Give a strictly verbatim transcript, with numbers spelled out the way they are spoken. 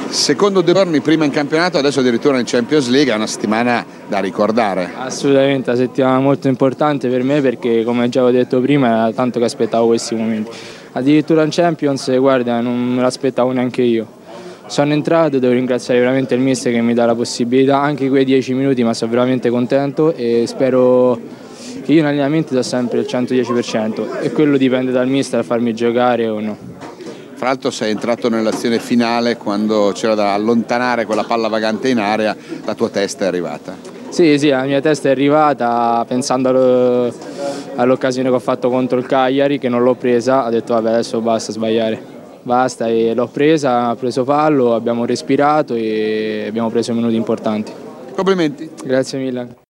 Secondo due giorni prima in campionato, adesso addirittura in Champions League, è una settimana da ricordare. Assolutamente, una settimana molto importante per me perché, come già ho detto prima, era tanto che aspettavo questi momenti. Addirittura in Champions, guarda, non me l'aspettavo neanche io. Sono entrato, devo ringraziare veramente il mister che mi dà la possibilità, anche quei dieci minuti, ma sono veramente contento e spero che io in allenamento do sempre il centodieci per cento e quello dipende dal mister a farmi giocare o no. Fra l'altro sei entrato nell'azione finale quando c'era da allontanare quella palla vagante in area, la tua testa è arrivata. Sì, sì, la mia testa è arrivata pensando all'occasione che ho fatto contro il Cagliari, che non l'ho presa, ho detto vabbè adesso basta sbagliare, basta e l'ho presa, ho preso fallo, abbiamo respirato e abbiamo preso minuti importanti. Complimenti. Grazie mille.